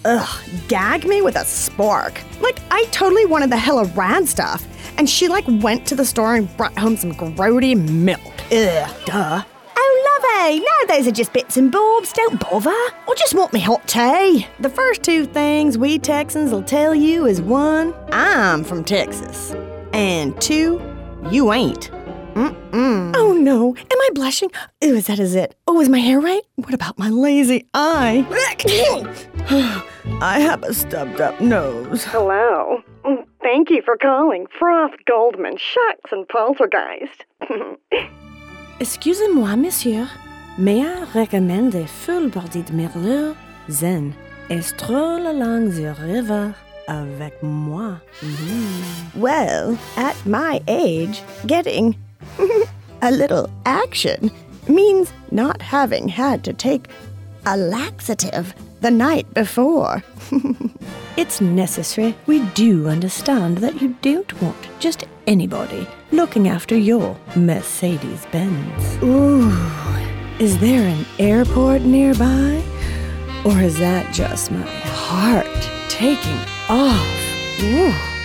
gag me with a spork. Like, I totally wanted the hella rad stuff. And she, went to the store and brought home some grody milk. Ugh, duh. Oh, lovey, now those are just bits and bobs. Don't bother. I just want me hot tea. The first two things we Texans will tell you is 1, I'm from Texas. And 2, you ain't. Oh no, am I blushing? Ooh, is that it? Oh, is my hair right? What about my lazy eye? I have a stubbed up nose. Hello. Thank you for calling Froth Goldman, Shucks and Poltergeist. Excusez-moi, monsieur. May I recommend a full-bodied merlot? Zen, et stroll along the river avec moi. Well, at my age, getting a little action means not having had to take a laxative the night before. It's necessary. We do understand that you don't want just anybody looking after your Mercedes-Benz. Ooh, is there an airport nearby? Or is that just my heart taking off? Ooh.